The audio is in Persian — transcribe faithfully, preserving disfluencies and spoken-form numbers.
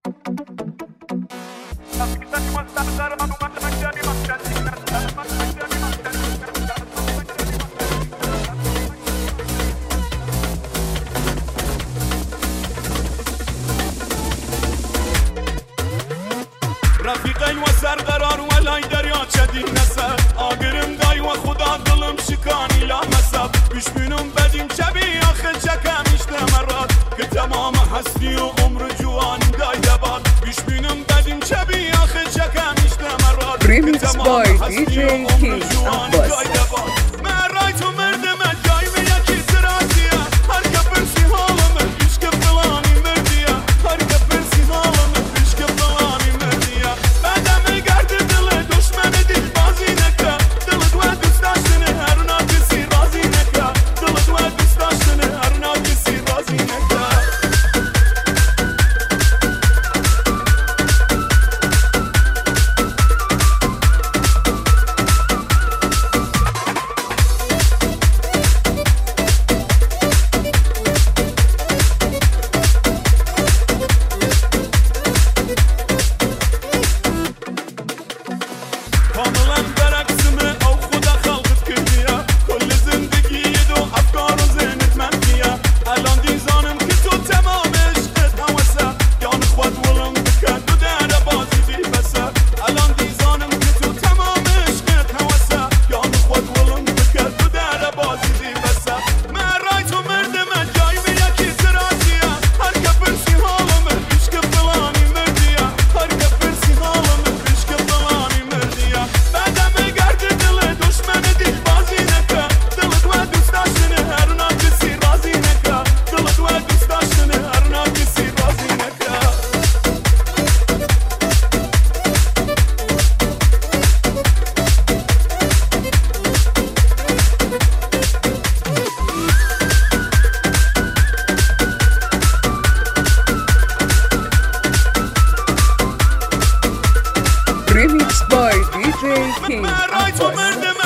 رفیقین و سرقرار و لای دریا چدی نسب آگرم دای و خدا دلم شکانی لا مصب بشبینم بدیم چبی آخه چکم اشته مراد که تمام هستی و عمر جوانی دای دباد بشبینم بدیم چبی آخه چکم اشته مراد که تمام هستی و عمر جوانی دای دباد من رای تو مردم جای به یکی سراتیه هر که پرسی حالمه عشق فلانی مردیه هر که پرسی حالمه عشق فلانی مردیه بدم گرد دل دشمن دل بازی نکه دلت و دوست داشتنه هر نا کسی رازی نکه دلت و دوست داشتنه هر نا کسی رازی نکه کاملا برعکسمه او خدا خلقت کردیه کل زندگی دو افکار و ذهنت منفیه الان دیزانم که تو تمام عشقت هوسه یان خود ولم بکن دو در بازی بی بسه الان دیزانم که تو تمام عشقت هوسه یان خود ولم بکن دو در بازی بی بسه من رای تو مردم جای به یکی سراتیه هر که پرسی حالمه عشق فلانی مردیه هر که پرسی حالمه عشق فلانی مردیه بدم گرد دل دشمن دل بازی نکه دلت و دوست داشتنه هر نا کسی رازی نکه دلت و دوست داشتنه هر نا کسی رازی نکه Remix by دی جی King من رای تو Abbas. مردم